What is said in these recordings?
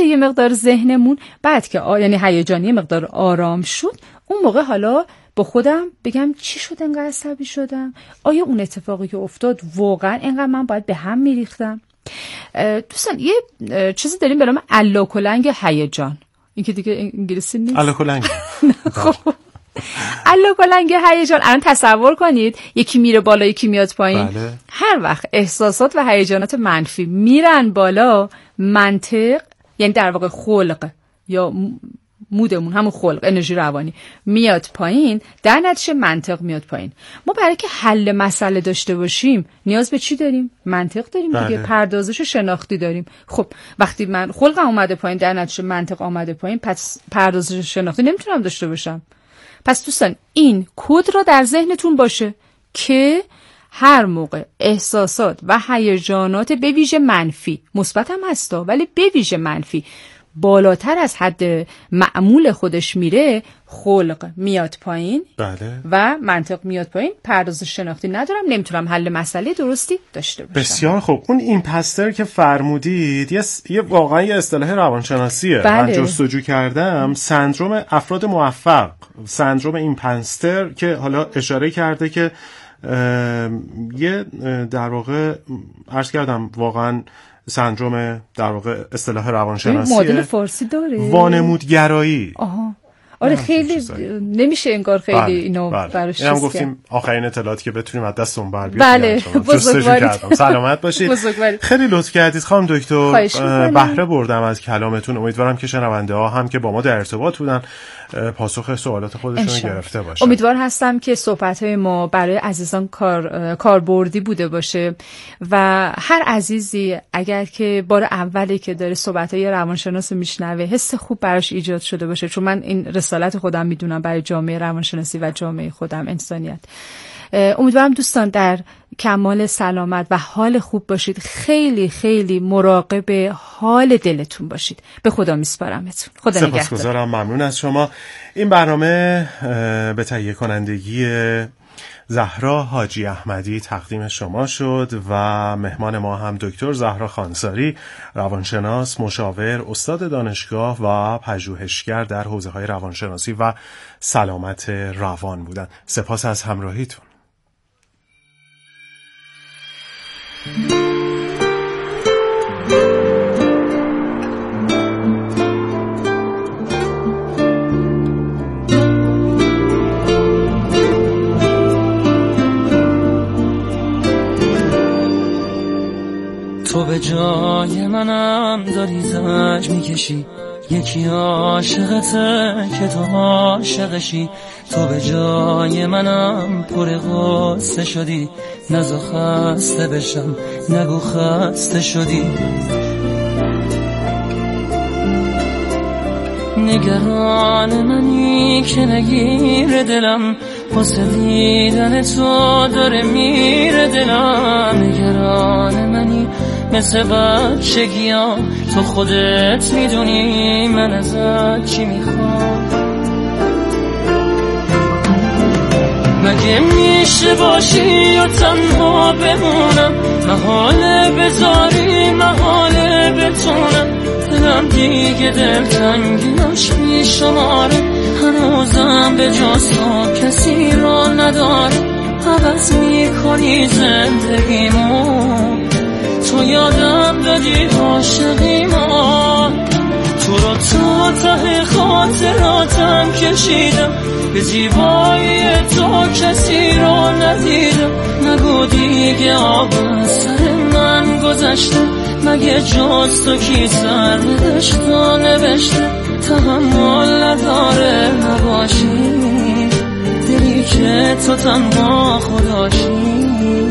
یه مقدار ذهنمون بعد که یعنی هیجانی یه مقدار آرام شد، اون موقع حالا با خودم بگم چی شد انقدر عصبی شدم؟ آیا اون اتفاقی که افتاد واقعا انقدر من باید به هم میریختم؟ دوستان یه چیزی داریم به نام الاکلنگ هیجان. این که دیگه انگلیسی نیست. الاکلنگ. خب الاکلنگ هیجان، الان تصور کنید یکی میره بالا یکی میاد پایین. بله. هر وقت احساسات و هیجانات منفی میرن بالا، منطق یعنی در واقع خلق یا مودمون، همون خلق، انرژی روانی میاد پایین، در نتیجه منطق میاد پایین. ما برای که حل مسئله داشته باشیم نیاز به چی داریم؟ منطق داریم دیگه. پردازش شناختی داریم. خب وقتی من خلقم اومده پایین، در نتیجه منطق اومده پایین، پس پردازش شناختی نمیتونم داشته باشم. پس دوستان این کد را در ذهنتون باشه که هر موقع احساسات و هیجانات به ویژه منفی، مثبت هم هستا ولی به ویژه منفی، بالاتر از حد معمول خودش میره، خلق میاد پایین. بله. و منطق میاد پایین، پردازش شناختی ندارم، نمیتونم حل مسئله درستی داشته باشم. بسیار خوب. اون ایمپستر که فرمودید یه واقعا یه اصطلاح روانشناسیه. بله. من جستجو کردم، سندروم افراد موفق، سندروم ایمپستر، که حالا اشاره کرده که یه در واقع عرض کردم واقعا سندروم در واقع اصطلاح روانشناسیه. معادل فارسی داره؟ وانمودگرایی. آها. آره خیلی نمیشه انگار خیلی بله. اینو براش اینم گفتیم آخرین اطلاعاتی که بتونیم از دستمون بر بیاد. بله بزرگوارید. سلامت باشید. خیلی لطف کردید خانم دکتر. بهره بردم از کلامتون. امیدوارم که شنونده ها هم که با ما در ارتباط بودن پاسخ سوالات خودشون گرفته باشن. امیدوار هستم که صحبت‌های ما برای عزیزان کاربردی بوده باشه و هر عزیزی اگر که بار اولی که داره صحبت‌های روانشناس میشنوه حس خوب براش ایجاد شده باشه، چون من این رسالت خودم میدونم برای جامعه روانشناسی و جامعه خودم انسانیت. امیدوارم دوستان در کمال سلامت و حال خوب باشید. خیلی خیلی مراقب حال دلتون باشید. به خدا میسپارمتون. خدا نگهدار. سپاسگزارم، ممنون از شما. این برنامه به تهیه کنندگی زهرا حاجی احمدی تقدیم شما شد و مهمان ما هم دکتر زهرا خانساری، روانشناس، مشاور، استاد دانشگاه و پژوهشگر در حوزه‌های روانشناسی و سلامت روان بودند. سپاس از همراهیتون. تو به جای منم داری زج میکشی، یکی عاشقته که تو عاشقشی. تو به جای منم پر غصه شدی، نزا خسته بشم نگو خسته شدی. نگران منی که نگیر دلم، واسه دیدن تو داره میره دلم. نگران منی مثل بچگیام، تو خودت میدونی من ازت چی میخوام. مگه میشه باشی و تنها بمونم، محاله بذاری محاله بتونم. دلم دیگه دلتنگیاش میشماره، هنوزم به جز تو کسی را نداره. عوض میکنی زندگیمو، تو یادم دادی عاشقیمون. تو رو تا ته خاطراتم کشیدم، به زیبایی تو کسی رو ندیدم. نگو دیگه آب سر من گذشته، مگه جز تو کی سر بدشت و نوشته. تحمل نداره نباشی، دلی که تو تنها خداشی.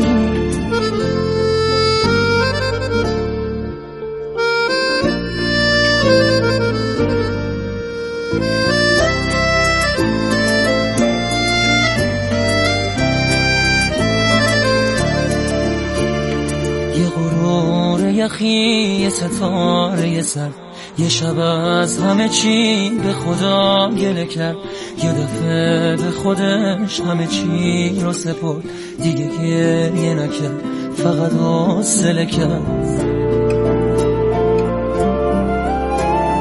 یخی یه ستاره سر، یه شب از همه چی به خدا گله کرد. یه دفعه به خودش همه چی رو سپرد، دیگه گریه نکرد فقط حوصله کرد.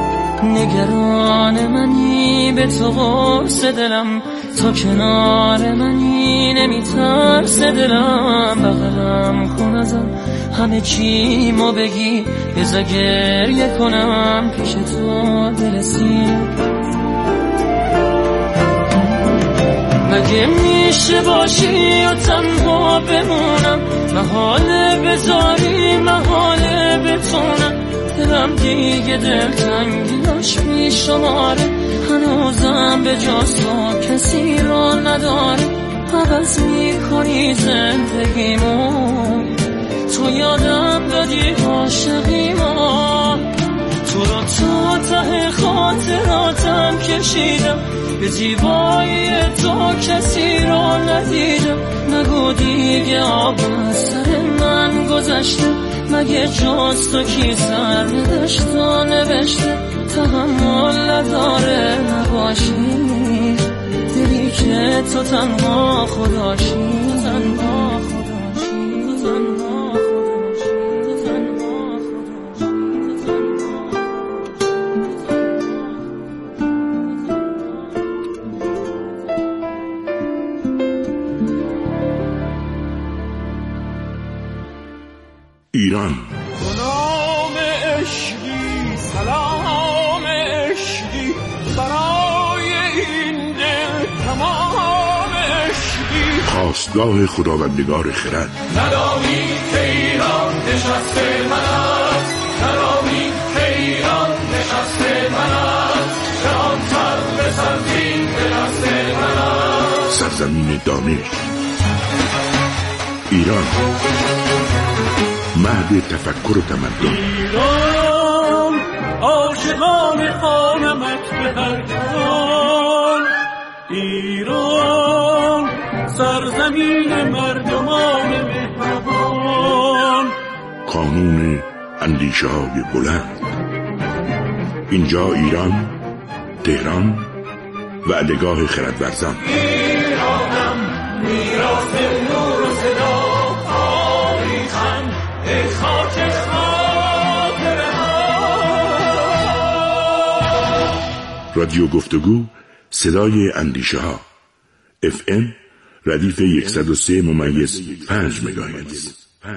نگران منی به تو قرص دلم، تو کنار منی نمیترس دلم. بغلم کن ازم همه چی ما بگی، بذار گریه کنم پیش تو دل سیر. مگه میشه باشی و تنها بمونم، محاله بذاری محاله بتونم. دلم دیگه دلتنگیاش میشماره، هنوزم به جز تو کسی را نداره. عوض میکنی زندگیمو، تو یادم دادی عاشقیمو. تو رو تا ته خاطراتم کشیدم، به زیبایی تو کسی را ندیدم. نگو دیگه آب سر من گذشته، مگه جز تو کی سر نداشت و نوشته. تحمل نداره نباشی، دلی که تو تنها خداشی. تنها خداشی، تنها خداشی، تنها ایران. سلام عشقی، سلام عشقی، برای این دل تمام عشقی. خواستگاه خداوندگار خرد. ندانی که ایران نشسته من است، ندانی که ایران نشسته من است. جهان تر به سرزین به دست من است. سرزمین دانش ایران، مهد تفکر و تمدن. ایران عاشقان خانمت به هر جهان. ایران سرزمین مردمان مهربان. کانون اندیشه های بلند. اینجا ایران، تهران، وعدهگاه خردورزان. ایرانم میراث نور و صدا، تاریخم ای خاک خاطره ها. رادیو گفتگو، صدای اندیشه ها. FM ردیف 103.5 مگاهرتز.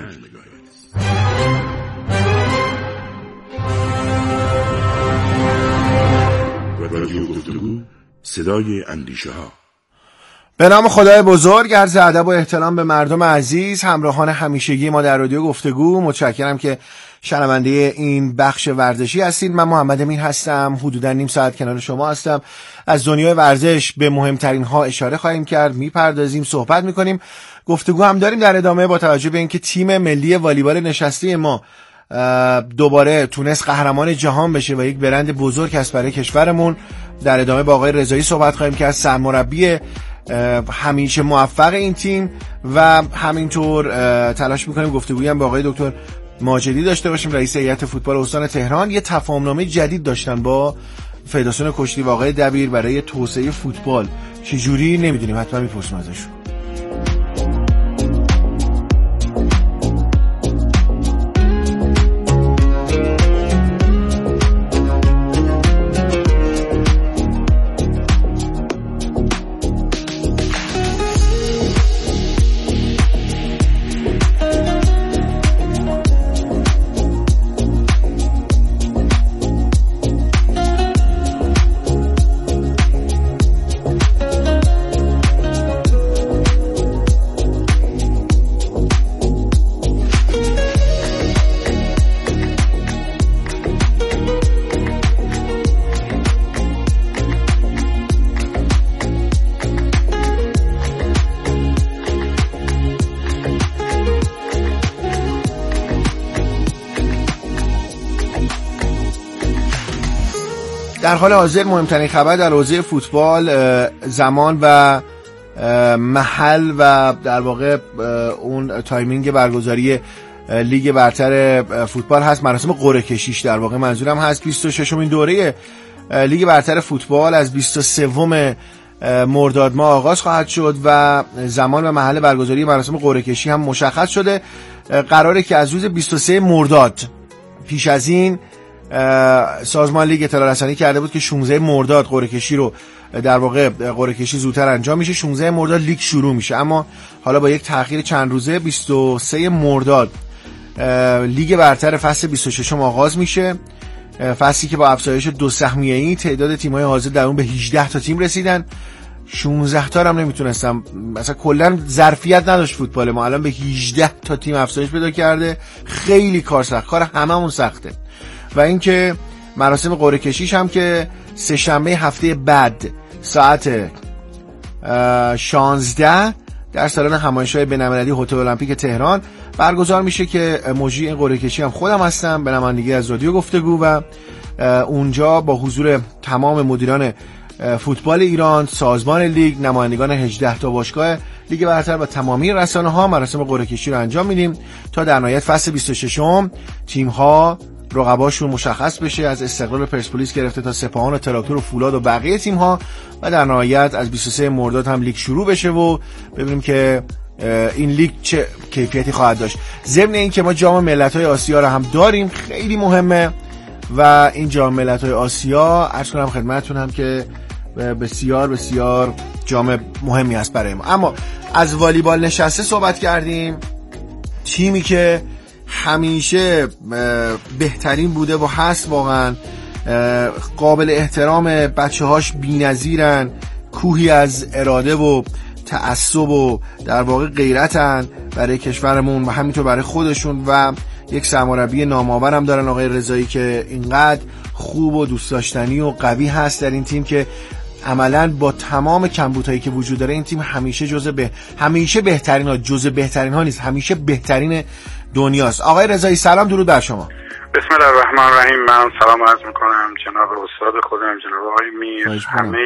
رادیو گفتگو، صدای اندیشه ها. به نام خدای بزرگ، عرض ادب و احترام به مردم عزیز، همراهان همیشگی ما در رادیو گفتگو. متشکرم که شنونده این بخش ورزشی هستید. من محمد امین هستم، حدودا نیم ساعت کنار شما هستم. از دنیای ورزش به مهمترین ها اشاره خواهیم کرد، میپردازیم، صحبت میکنیم، گفتگو هم داریم در ادامه. با توجه به اینکه تیم ملی والیبال نشسته ما دوباره تونست قهرمان جهان بشه و یک برند بزرگ است برای کشورمون، در ادامه با آقای رضایی صحبت خواهیم کرد، سرمربی همیشه موفق این تیم، و همینطور تلاش میکنیم گفتگویی هم با آقای دکتر ماجدی داشته باشیم، رئیس هیئت فوتبال استان تهران. یه تفاهمنامه جدید داشتن با فیدراسیون کشتی و آقای دبیر برای توسعه فوتبال. چجوری نمیدونیم، حتما میپرسیم ازشون. در حال حاضر مهمترین خبر در حوزه فوتبال زمان و محل و در واقع اون تایمینگ برگزاری لیگ برتر فوتبال هست. مراسم قرعه کشیش در واقع منظورم هست. 26مین دوره لیگ برتر فوتبال از 23 مرداد ماه آغاز خواهد شد و زمان و محل برگزاری مراسم قرعه کشی هم مشخص شده. قراره که از روز 23 مرداد پیش از این سازمان لیگ اطلاع رسانی کرده بود که 16 مرداد قرعه کشی رو در واقع قرعه کشی زودتر انجام میشه، 16 مرداد لیگ شروع میشه، اما حالا با یک تأخیر چند روزه 23 مرداد لیگ برتر فصل 26 آغاز میشه، فصلی که با افزایش 2 سهمیه‌ای تعداد تیم‌های حاضر در اون به 18 تا تیم رسیدن. 16 تا هم نمیتونستم، مثلا کلا ظرفیت نداشت فوتبال ما، الان به 18 تا تیم افزایش پیدا کرده. خیلی کار سخت، کار هممون سخته. و اینکه مراسم قرعه کشیش هم که سه شنبه هفته بعد ساعت 16 در سالن همایش‌های بین‌المللی هتل المپیک تهران برگزار میشه که مجری این قرعه کشی هم خودم هستم به نمایندگی از رادیو گفتگو و اونجا با حضور تمام مدیران فوتبال ایران، سازمان لیگ، نمایندگان 18 تا باشگاه لیگ برتر و تمامی رسانه‌ها مراسم قرعه کشی رو انجام میدیم تا در نهایت فصل 26م تیم‌ها رقباشون مشخص بشه، از استقلال پرسپولیس گرفته تا سپاهان و تراکتور و فولاد و بقیه تیم‌ها، و در نهایت از 23 مرداد هم لیگ شروع بشه و ببینیم که این لیگ چه کیفیتی خواهد داشت. ضمن این که ما جام ملت‌های آسیا رو هم داریم، خیلی مهمه و این جام ملت‌های آسیا عرض کنم خدمتتون هم که بسیار بسیار جام مهمی است برای ما. اما از والیبال نشسته صحبت کردیم، تیمی که همیشه بهترین بوده و هست، واقعا قابل احترام، بچه‌هاش بی‌نظیرن، کوهی از اراده و تعصب و در واقع غیرتن برای کشورمون و همینطور برای خودشون، و یک سرمربی نامآور هم دارن آقای رضایی که اینقدر خوب و دوست داشتنی و قوی هست در این تیم که عملاً با تمام کمبودهایی که وجود داره این تیم همیشه همیشه بهترین ها، جزء بهترین ها نیست، همیشه بهترین دنیاست. آقای رضایی سلام، درود بر شما. بسم الله الرحمن الرحیم. من سلام عرض میکنم جناب استاد خودم، جناب آقای میر، همه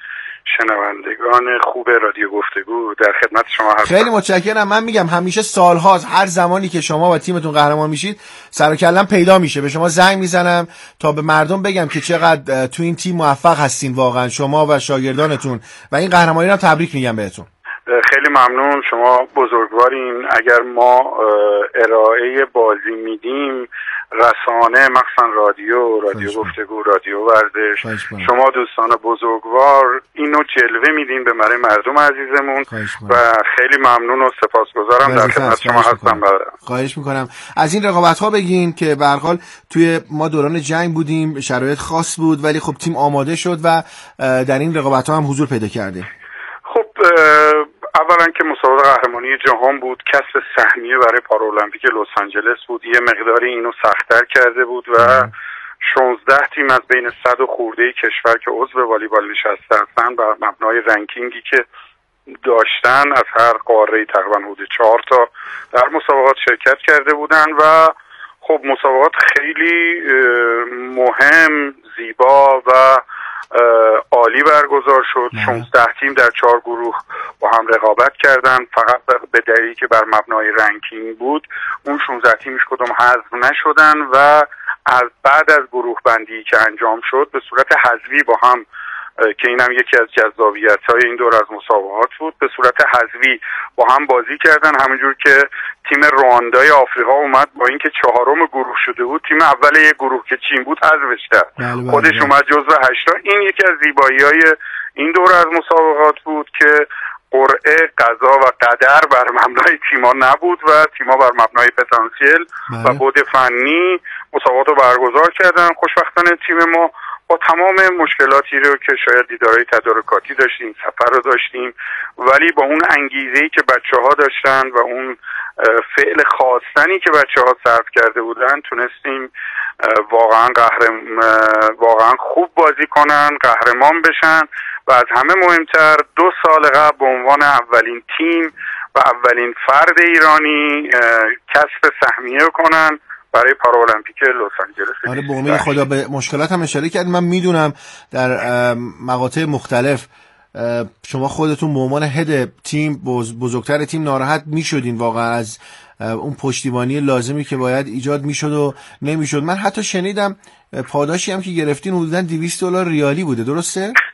شنوندگان خوب رادیو گفتگو، در خدمت شما هستم. خیلی متشکرم. من میگم همیشه سالهاست هر زمانی که شما و تیمتون قهرمان میشید سر و کله‌ام پیدا میشه، به شما زنگ میزنم تا به مردم بگم که چقدر تو این تیم موفق هستین واقعا شما و شاگردانتون، و این قهرمانی رو تبریک میگم بهتون. خیلی ممنون، شما بزرگوارین. اگر ما ارائه بازی میدیم، رسانه مخصوصا رادیو گفتگو، رادیو ورزش، شما دوستان بزرگوار اینو جلوه میدین به مردم عزیزمون و خیلی ممنون و سپاسگزارم. در خدمت شما هستم. خواهش میکنم. از این رقابت ها بگین که به هر حال توی ما دوران جنگ بودیم، شرایط خاص بود، ولی خب تیم آماده شد و در این رقابت ها هم حضور پیدا کرده. خب اولا که مسابقه قهرمانی جهان بود، کسب سهمیه برای پارالمپیک لس آنجلس بود، یه مقداری اینو سخت‌تر کرده بود و 16 تیم از بین 100 و خورده کشور که عضو والیبال نشسته هستن بر مبنای رنکینگی که داشتن از هر قاره تقریبا حدود 4 تا در مسابقات شرکت کرده بودن و خب مسابقات خیلی مهم، زیبا و عالی برگزار شد. 16 تیم در 4 گروه با هم رقابت کردن، فقط به دلیلی که بر مبنای رنکینگ بود اون 16 تیمش کدوم حذف نشدن و از بعد از گروه بندی که انجام شد به صورت حذفی با هم، که اینم یکی از جذابیت‌های این دور از مسابقات بود، به صورت حذفی با هم بازی کردن. همونجور که تیم رواندای آفریقا اومد با اینکه 4م گروه شده بود، تیم اول یک گروه که چین بود حذفش کرد، خودش اومد جزو 8. این یکی از زیبایی‌های این دور از مسابقات بود که قرعه، قضا و قدر بر مبنای تیم‌ها نبود و تیم‌ها بر مبنای پتانسیل و بعد فنی مسابقات رو برگزار کردن. خوشبختانه تیم ما با تمام مشکلاتی رو که شاید دیدارهای تدارکاتی داشتیم، سفر رو داشتیم، ولی با اون انگیزه‌ای که بچه‌ها داشتن و اون فعل خواستنی که بچه‌ها صرف کرده بودن تونستیم واقعا خوب بازی کنن، قهرمان بشن و از همه مهمتر 2 سال قبل به عنوان اولین تیم و اولین فرد ایرانی کسب سهمیه کنن برای پارالمپیک لس آنجلس. آره، به امید خدا. به مشکلات هم اشاره کردیم. من میدونم در مقاطع مختلف شما خودتون به عنوان هد تیم، بزرگتر تیم، ناراحت میشدین واقعا از اون پشتیبانی لازمی که باید ایجاد میشد و نمیشد. من حتی شنیدم پاداشی هم که گرفتین حدوداً $200 ریالی بوده، درسته؟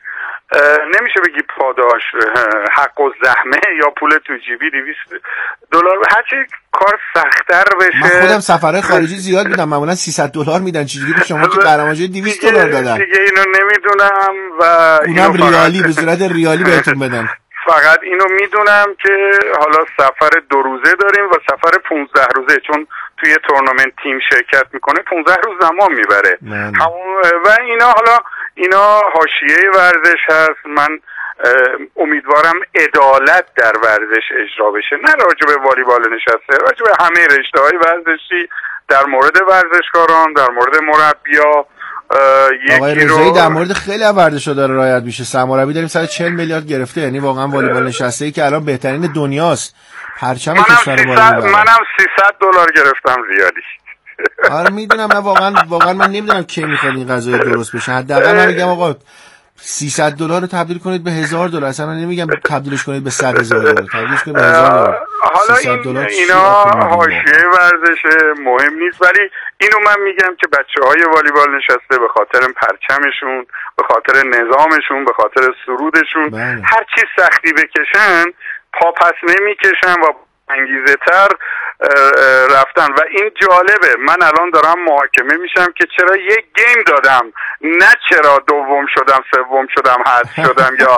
نمیشه بگی پاداش، حق و زحمه یا پول تو جیبی $200. هرچی کار سخت‌تر بشه. من خودم سفرهای خارجی زیاد میدم، معمولا $300 میدن، چجوری به شما که قهرمانجوی $200 دادن؟ دیگه اینو نمیدونم و اونم ریالی، به صورت ریالی بهتون بدن. فقط اینو میدونم که حالا سفر 2 روزه داریم و سفر 15 روزه، چون توی تورنمنت تیم شرکت میکنه 15 روز زمان میبره و اینا حاشیه ورزش هست. من امیدوارم عدالت در ورزش اجرا بشه، نه راجع به والیبال نشسته، راجع به همه رشته‌های ورزشی، در مورد ورزشکاران، در مورد مربیا. آقای رضایی در مورد خیلی از ورزش‌ها داره رعایت میشه. سرمربی داریم 140 میلیارد گرفته، یعنی واقعا والیبال نشسته‌ای که الان بهترین دنیاست. پرچم کشور والیبال. منم $300 گرفتم ریالی. آره میدونم، من واقعا من نمیدونم کی میخواد این قضیه درست بشه. حداقل من میگم آقا $300 رو تبدیل کنید به $1000. اصلا من نمیگم تبدیلش کنید به $100,000، تبدیلش کنید به $1000. حالا اینا حاشیه ورزش مهم نیست، ولی اینو من میگم که بچه‌های والیبال نشسته به خاطر پرچمشون، به خاطر نظامشون، به خاطر سرودشون هر چی سختی بکشن پاپس نمیکشن و انگیزه تر رفتن. و این جالبه، من الان دارم محاکمه میشم که چرا یک گیم دادم، نه چرا دوم شدم، سوم شدم، حذف شدم یا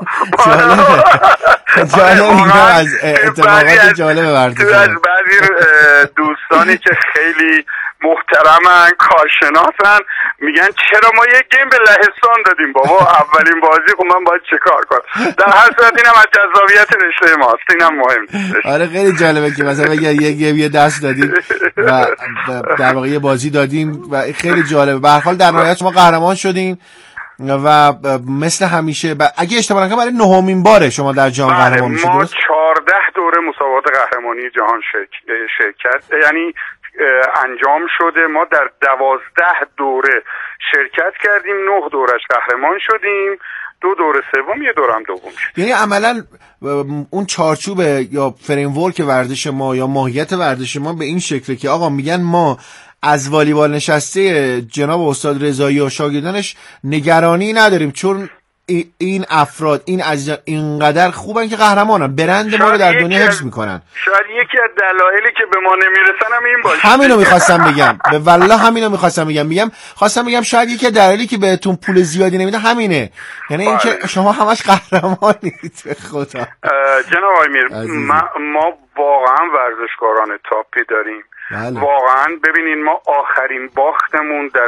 جالبه. از اتفاقات جالب ورزش از بعضی دوستانی که خیلی محترمن، کارشناسن، میگن چرا ما یک گیم به لهستان دادیم؟ بابا اولین بازی، خب من باید چه کار کنم؟ در هر صورت اینم از جذابیت رشته ماست، اینم مهم نیست. آره خیلی جالبه که مثلا بگه یک گیم یه دست دادیم و در واقع یه بازی دادیم و خیلی جالبه. به هر حال در نهایت شما قهرمان شدین و مثل همیشه اگه اشتباه نکنم برای 9مین باره شما در جام قهرمان میشید. ما 14 دوره مسابقات قهرمانی جهان شرکت یعنی انجام شده. ما در 12 دوره شرکت کردیم، 9 دورش قهرمان شدیم، 2 دوره سوم، یه دوره هم دوم شد. یعنی عملا اون چارچوب یا فریم ورک ورزش ما یا ماهیت ورزش ما به این شکله که آقا میگن ما از والیبال نشسته جناب استاد رضایی و شاگردانش نگرانی نداریم، چون این افراد، این عزیزان اینقدر خوبن که قهرمانن، برند ما رو در دنیا حفظ میکنن. شاید یکی از دلایلی که به ما نمیرسن هم این باشه. همینو میخواستم بگم، به والله همینو میخواستم بگم. خواستم بگم شاید یکی از دلایلی که بهتون پول زیادی نمیده همینه، یعنی اینکه شما همش قهرمانید. به خدا جناب آقای میر، ما واقعا ورزشکاران تاپی داریم. بله. واقعا ببینین، ما آخرین باختمون در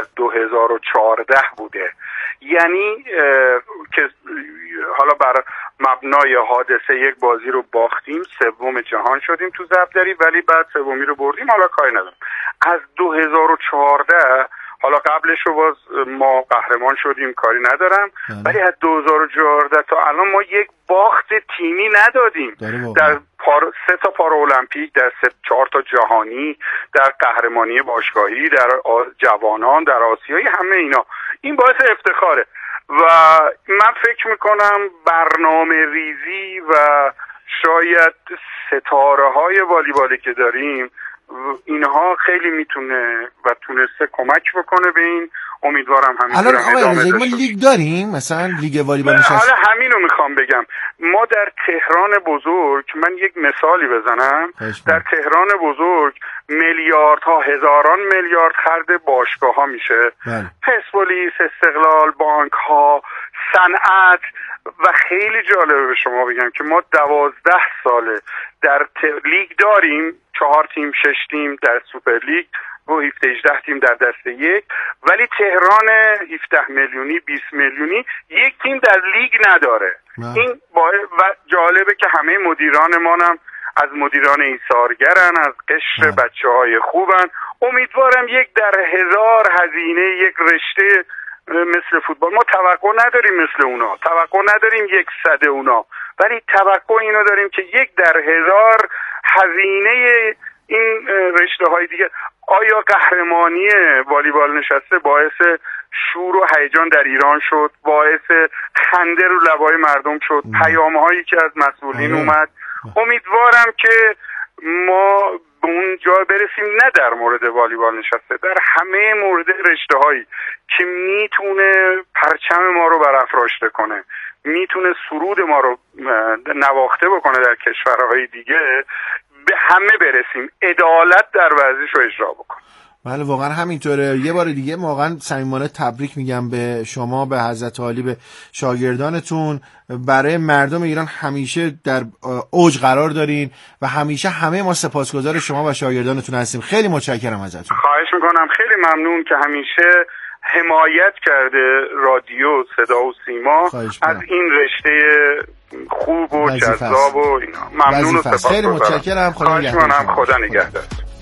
2014 بوده، یعنی که حالا بر مبنای حادثه یک بازی رو باختیم، سوم جهان شدیم تو ضربدری، ولی بعد سومی رو بردیم، حالا کاری ندارم. از 2014 حالا قبلش رو باز ما قهرمان شدیم، کاری ندارم، ولی از 2014 تا الان ما یک باخت تیمی ندادیم. در 3 تا پارالمپیک، در 4 تا جهانی، در قهرمانی باشگاهی، در جوانان، در آسیایی، همه اینا. این باعث افتخاره و من فکر میکنم برنامه ریزی و شاید ستاره های والیبالی که داریم اینها خیلی میتونه و تونسته کمک بکنه به این. امیدوارم همینطور ادامه بده. ما لیگ داریم، مثلا لیگ والیبال نشسته. حالا همینو میخوام بگم. ما در تهران بزرگ، من یک مثالی بزنم، در تهران بزرگ میلیاردها، هزاران میلیارد خرج باشگاه ها میشه، پرسپولیس، استقلال، بانک ها، صنعت. و خیلی جالبه به شما بگم که ما 12 ساله در لیگ داریم، 4 تیم 6 تیم در سوپر لیگ و 17-18 تیم در دسته یک، ولی تهران 17 میلیونی 20 میلیونی یک تیم در لیگ نداره. این و جالبه که همه مدیرانمان هم از مدیران ایثارگرن، از قشر بچه‌های خوبن. امیدوارم یک در 1000 هزینه یک رشته مثل فوتبال، ما توقع نداریم مثل اونا، توقع نداریم 100 اونا، ولی توقع اینو داریم که یک در 1000 هزینه این رشته های دیگه. آیا قهرمانی والیبال نشسته باعث شور و هیجان در ایران شد، باعث خنده رو لبای مردم شد، پیام هایی که از مسئولین اومد؟ امیدوارم که ما به اون جا برسیم، نه در مورد والیبال نشسته، در همه مورد رشته‌هایی که میتونه پرچم ما رو برافراشته کنه، میتونه سرود ما رو نواخته بکنه در کشورهای دیگه، به همه برسیم، عدالت در ورزش رو اجرا بکنیم. بله واقعا همینطوره. یه بار دیگه واقعا صمیمانه تبریک میگم به شما، به حضرت عالی، به شاگردانتون. برای مردم ایران همیشه در اوج قرار دارین و همیشه همه ما سپاسگزار شما و شاگردانتون هستیم. خیلی متشکرم ازتون. خواهش میکنم، خیلی ممنون که همیشه حمایت کرده رادیو صدا و سیما از این رشته خوب و جذاب و اینا. ممنون و سپاسگزارم. خیلی متشکرم. خواهش میکنم. خدا نگهدار.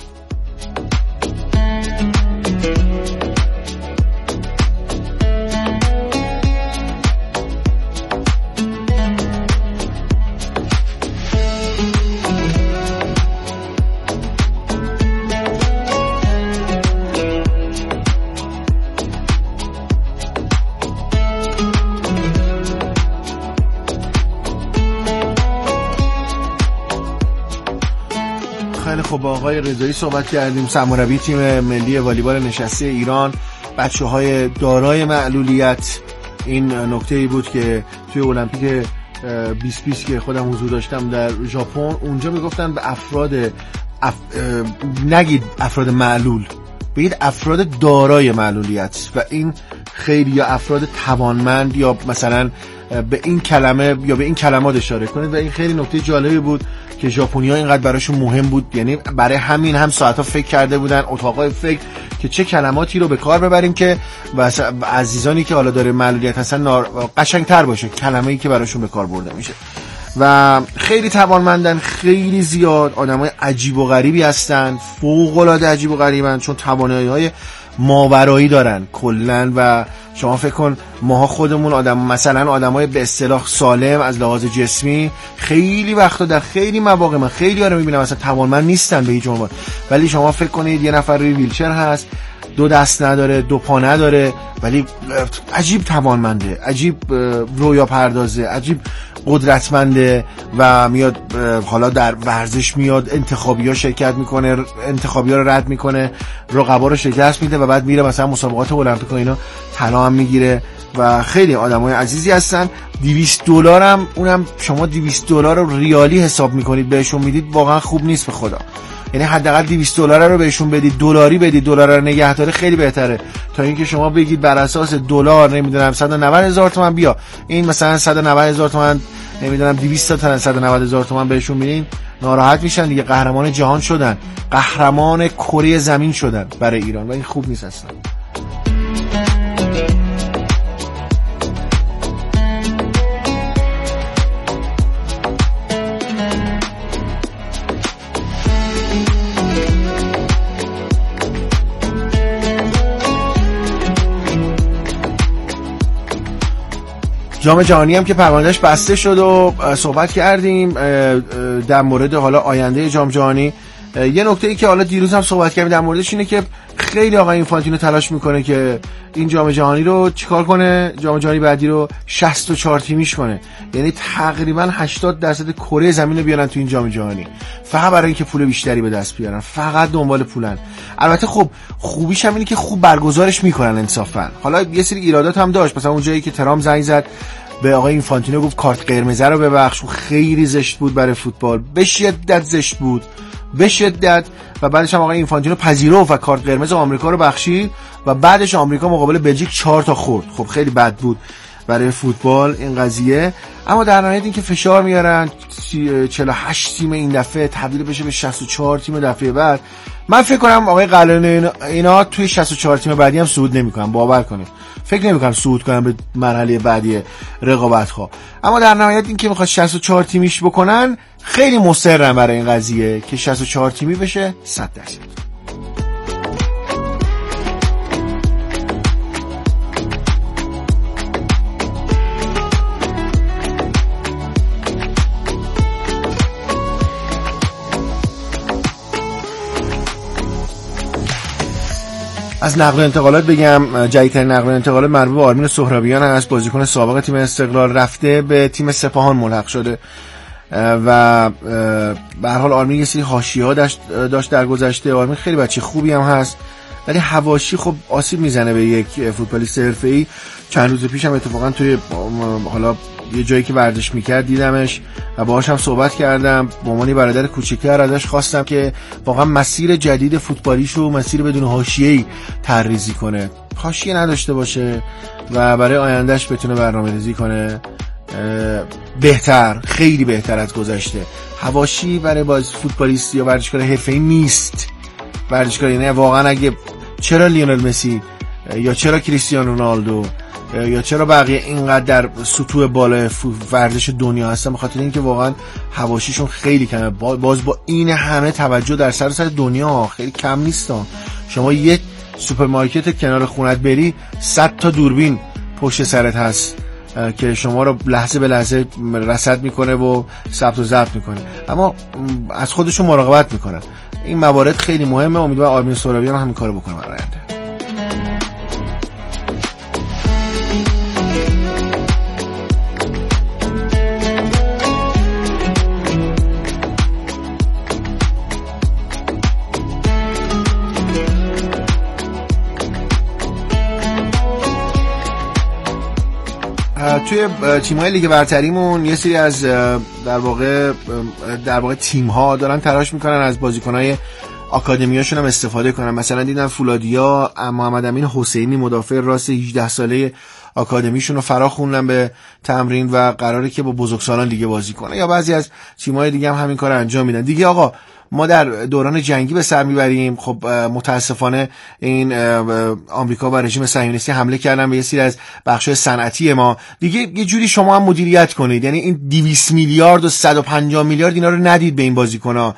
خب با آقای رضایی صحبت کردیم، سرمربی تیم ملی والیبال نشسته ایران، بچه‌های دارای معلولیت. این نکته‌ای بود که توی المپیک 2020 که خودم حضور داشتم در ژاپن، اونجا میگفتن به نگید افراد معلول، بگید افراد دارای معلولیت. و این خیلی یا افراد توانمند یا مثلا به این کلمه یا به این کلمات اشاره کنید. و این خیلی نکته جالبی بود که ژاپنی‌ها اینقدر براشون مهم بود، یعنی برای همین هم ساعت‌ها فکر کرده بودن، اتاقای فکر، که چه کلماتی رو به کار ببریم که عزیزانی که حالا داره معلولیت هستن قشنگتر باشه کلمه‌ای که براشون به کار برده میشه. و خیلی توانمندن، خیلی زیاد، آدمای عجیب و غریبی هستن، فوق‌العاده عجیب و غریبن، چون توانایی‌های ماورایی دارن کلن. و شما فکر کن ماها خودمون مثلا آدمای به اصطلاح سالم از لحاظ جسمی خیلی وقتا در خیلی مواقع من خیلی ها رو میبینم مثلا توانمند نیستن به هیچ عنوان، ولی شما فکر کنید یه نفر روی ویلچر هست، 2 دست نداره، 2 پا نداره، ولی عجیب توانمنده، عجیب رویا پردازه، عجیب قدرتمنده و میاد حالا در ورزش میاد انتخابی‌ها شرکت میکنه، انتخابی‌ها رو رد میکنه، رقبا رو شکست میده و بعد میره مثلا مسابقات المپیک و اینا طلا هم میگیره. و خیلی آدمای عزیزی هستن. $200 هم، اونم شما $200 رو ریالی حساب میکنید بهشون میدید، واقعا خوب نیست به خدا. یعنی حداقل $200 رو بهشون بدید، دلاری بدید، دلار رو نگه داره خیلی بهتره تا اینکه شما بگید بر اساس دلار نمیدونم 190,000 تومان بیا این مثلا 190,000 تومان نمیدونم 200 تا 190,000 تومان بهشون میدین، ناراحت میشن دیگه. قهرمان جهان شدن، قهرمان کره زمین شدن برای ایران و این خوب نیست اصلا. جام جهانی هم که پروندهش بسته شد و صحبت کردیم در مورد حالا آینده جام جهانی. یه نکته‌ای که حالا دیروز هم صحبت کردیم در موردش اینه که خیلی آقای اینفانتینو تلاش میکنه که این جام جهانی رو چیکار کنه، جام جهانی بعدی رو 64 تیمیش کنه، یعنی تقریبا 80% کره زمین رو بیارن تو این جام جهانی، فقط برای اینکه پول بیشتری به دست بیارن، فقط دنبال پولن. البته خب خوبیش هم اینه که خوب برگزارش میکنن انصافا. حالا یه سری ایرادات هم داشت، مثلا اونجایی که ترامپ زنگ زد به آقای اینفانتینو گفت کارت قرمز رو ببخش، خیلی زشت بود برای فوتبال، به شدت زشت بود، به شدت. و بعدش هم آقای اینفانتینو پذیرفت و کارت قرمز آمریکا رو بخشید و بعدش آمریکا مقابل بلژیک 4 تا خورد. خب خیلی بد بود برای فوتبال این قضیه. اما در نهایت این که فشار میارن 48 تیم این دفعه تبدیل بشه به 64 تیم دفعه بعد، من فکر کنم آقای قلعه‌نو اینا توی 64 تیم بعدی هم صعود نمی‌کنن، باور کنید فکر نمی‌کنم صعود کنن به مرحله بعدی رقابت‌ها. اما در نهایت این که می‌خواد 64 تیمیش بکنن، خیلی مصرن برای این قضیه که 64 تیمی بشه 100%. از نقل و انتقالات بگم، جدیدترین نقل و انتقالات مربوط به آرمین سهرابیان هست، بازیکن سابق تیم استقلال، رفته به تیم سپاهان ملحق شده. و به هر حال آرمین یه سری حاشیه‌ها داشت در گذشته. آرمین خیلی بچه خوبی هم هست، ولی حواشی خب آسیب میزنه به یک فوتبالیست حرفه‌ای. چند روز پیش هم اتفاقا توی حالا یه جایی که ورزش میکرد دیدمش و باهاش هم صحبت کردم. به عنوان برادر کوچیک‌تر ازش خواستم که واقعا مسیر جدید فوتبالیشو مسیر بدون حاشیه‌ای طراحی کنه، حاشیه نداشته باشه و برای آیندهش بتونه برنامه‌ریزی کنه بهتر، خیلی بهتر از گذشته. حواشی برای باز فوتبالیست یا ورزشکار حرفه‌ای نیست. ورزشکاری نه واقعا. اگه چرا لیونل مسی یا چرا کریستیانو رونالدو یا چرا بقیه اینقدر در سطوح بالای ورزش دنیا هستن؟ بخاطر اینکه واقعا حواشیشون خیلی کمه. باز با این همه توجه در سر دنیا خیلی کم نیستن. شما یه سوپرمارکت کنار خونت بری 100 تا دوربین پشت سرت هست که شما رو لحظه به لحظه رصد میکنه و ثبت و ضبط میکنه، اما از خودشون مراقبت میکنن. این موارد خیلی مهمه. امیدوارم آرمین سهرابی هم همین کارو بکنه برای آینده. توی تیم‌های لیگ برتریمون یه سری از در واقع تیم‌ها دارن تلاش میکنن از بازیکن‌های آکادمیاشون هم استفاده کنن. مثلا دیدم فولادیا محمد امین حسینی مدافع راست 18 ساله آکادمیشون رو فرا خوندن به تمرین و قراره که با بزرگسالان دیگه بازی کنه. یا بعضی از تیم‌های دیگه هم همین کارو انجام میدن. دیگه آقا ما در دوران جنگی به سر میبریم. خب متاسفانه این آمریکا و رژیم صهیونیستی حمله کردن به یه سری از بخش‌های صنعتی ما. دیگه یه جوری شما هم مدیریت کنید. یعنی این 200 میلیارد و 150 میلیارد اینا رو ندید به این بازیکن‌ها.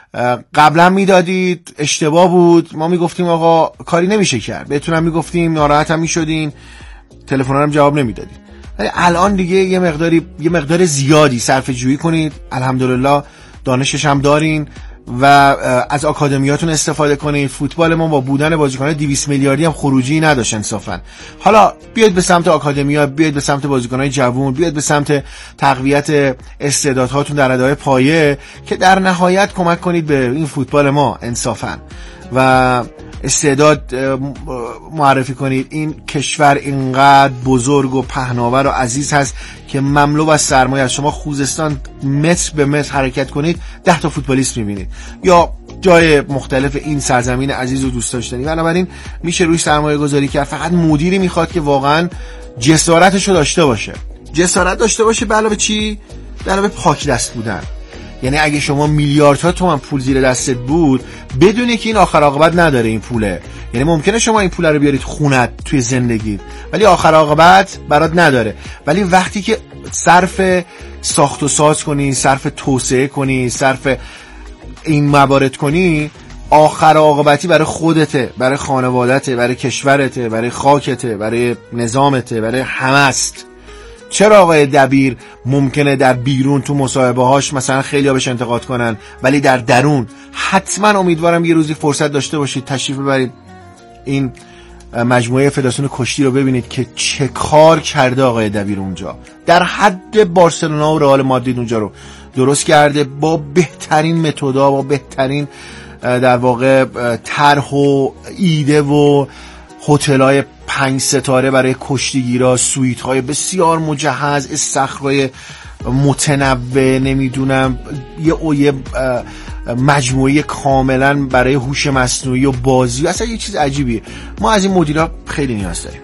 قبلا میدادید، اشتباه بود. ما میگفتیم آقا کاری نمیشه کرد. بهتونم میگفتیم، ناراحت هم میشدین، تلفن‌ها هم جواب نمیدادید. ولی الان دیگه یه مقدار زیادی صرفه‌جویی کنید. الحمدلله دانشش هم دارین و از آکادمیاتون استفاده کنید. فوتبال ما با بودن بازیکنان 200 میلیاردی هم خروجی نداشت انصافا. حالا بیاید به سمت آکادمیا، بیاید به سمت بازیکنان جوان، بیاید به سمت تقویت استعدادهاتون در ادای پایه که در نهایت کمک کنید به این فوتبال ما انصافا و استعداد معرفی کنید. این کشور اینقدر بزرگ و پهناور و عزیز هست که مملو از سرمایه است. شما خوزستان متر به متر حرکت کنید 10 تا فوتبالیست میبینید، یا جای مختلف این سرزمین عزیز و دوست داشتنی. بنابراین میشه روش سرمایه گذاری کرد. فقط مدیری میخواد که واقعا جسارتشو داشته باشه. جسارت داشته باشه به علاوه چی؟ به علاوه پاک دست بودن. یعنی اگه شما میلیاردها تومان پول زیر دستت بود بدونی که این آخر عاقبت نداره این پوله. یعنی ممکنه شما این پول رو بیارید خونت توی زندگی ولی آخر عاقبت برات نداره. ولی وقتی که صرف ساخت و ساز کنی، صرف توسعه کنی، صرف این موارد کنی، آخر عاقبتی برای خودته، برای خانوادته، برای کشورته، برای خاکته، برای نظامته، برای همه است. چرا آقای دبیر ممکنه در بیرون تو مصاحبه هاش مثلا خیلی ها بهش انتقاد کنن ولی در درون حتما امیدوارم یه روزی فرصت داشته باشید تشریف ببرید این مجموعه فدراسیون کشتی رو ببینید که چه کار کرده آقای دبیر اونجا. در حد بارسلونا و رئال مادرید اونجا رو درست کرده با بهترین متدا، با بهترین در واقع طرح و ایده و هتل‌های 5 ستاره برای کشتیگیرا، سویت‌های بسیار مجهز، استخرهای متنوع، نمیدونم یه مجموعه کاملا برای هوش مصنوعی و بازی. اصلا یه چیز عجیبیه. ما از این مدیرها خیلی نیاز داریم.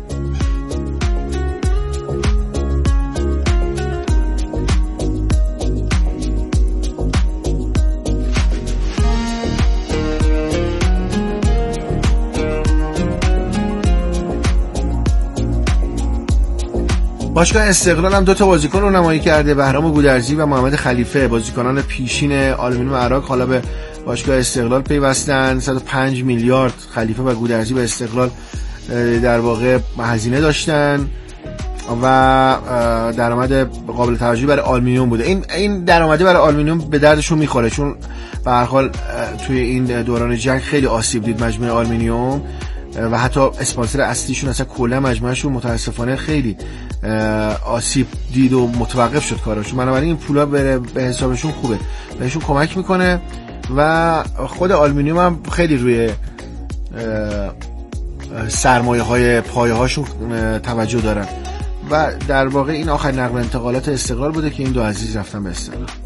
باشگاه استقلال هم 2 تا بازیکن رو نمایی کرده، بهرام گودرزی و محمد خلیفه، بازیکنان پیشین آلومینیوم عراق حالا به باشگاه استقلال پیوستن. 105 میلیارد خلیفه و گودرزی به استقلال در واقع هزینه داشتن و درآمد قابل توجهی برای آلومینیوم بوده. این درآمد برای آلومینیوم به دردشون میخوره، چون به هر حال توی این دوران جنگ خیلی آسیب دید مجموعه آلومینیوم و حتی اسپانسر اصلیشون اصلا کلا مجموعهشون متاسفانه خیلی آسیب دید و متوقف شد کارشون. بنابراین این پولا به حسابشون خوبه، بهشون کمک میکنه و خود آلومینیوم هم خیلی روی سرمایه های پایه هاشون توجه دارن و در واقع این آخرین نقل انتقالات استقلال بوده که این دو عزیز رفتن به استقلال.